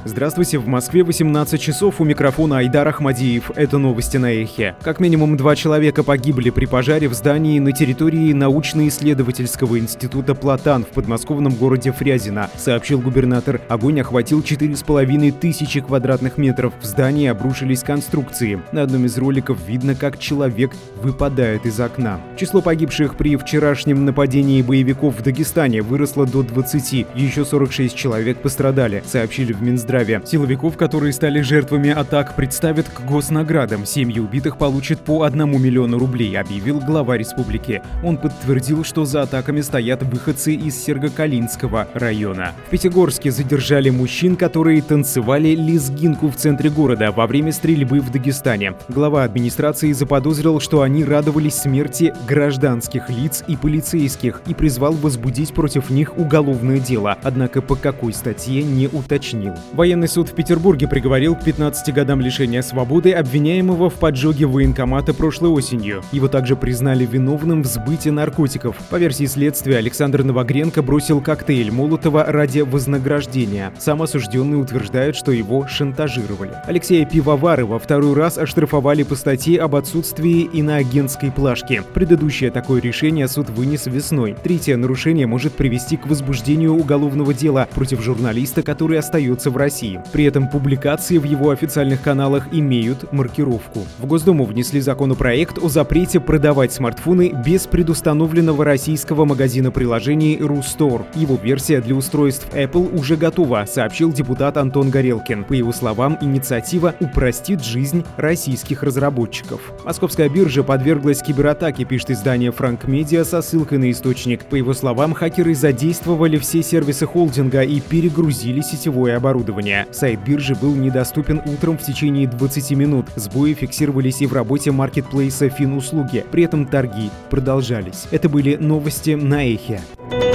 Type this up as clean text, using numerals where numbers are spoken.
Здравствуйте, в Москве 18 часов, у микрофона Айдар Ахмадиев. Это новости на Эхе. Как минимум 2 человека погибли при пожаре в здании на территории научно-исследовательского института «Платан» в подмосковном городе Фрязино, сообщил губернатор. Огонь охватил 4500 квадратных метров. В здании обрушились конструкции. На одном из роликов видно, как человек выпадает из окна. Число погибших при вчерашнем нападении боевиков в Дагестане выросло до 20. Еще 46 человек пострадали, сообщили в Минздраве. Силовиков, которые стали жертвами атак, представят к госнаградам. Семьи убитых получат по 1 миллиону рублей, объявил глава республики. Он подтвердил, что за атаками стоят выходцы из Сергокалинского района. В Пятигорске задержали мужчин, которые танцевали лезгинку в центре города во время стрельбы в Дагестане. Глава администрации заподозрил, что они радовались смерти гражданских лиц и полицейских и призвал возбудить против них уголовное дело, однако по какой статье не уточнил. Военный суд в Петербурге приговорил к 15 годам лишения свободы обвиняемого в поджоге военкомата прошлой осенью. Его также признали виновным в сбытии наркотиков. По версии следствия, Александр Новогренко бросил коктейль Молотова ради вознаграждения. Сам осужденный утверждает, что его шантажировали. Алексея Пивоварова второй раз оштрафовали по статье об отсутствии иноагентской плашки. Предыдущее такое решение суд вынес весной. Третье нарушение может привести к возбуждению уголовного дела против журналиста, который остается в России. При этом публикации в его официальных каналах имеют маркировку. В Госдуму внесли законопроект о запрете продавать смартфоны без предустановленного российского магазина приложений RuStore. Его версия для устройств Apple уже готова, сообщил депутат Антон Горелкин. По его словам, инициатива упростит жизнь российских разработчиков. Московская биржа подверглась кибератаке, пишет издание Frank Media со ссылкой на источник. По его словам, хакеры задействовали все сервисы холдинга и перегрузили сетевое оборудование. Сайт биржи был недоступен утром в течение 20 минут. Сбои фиксировались и в работе маркетплейса Финуслуги. При этом торги продолжались. Это были новости на Эхе.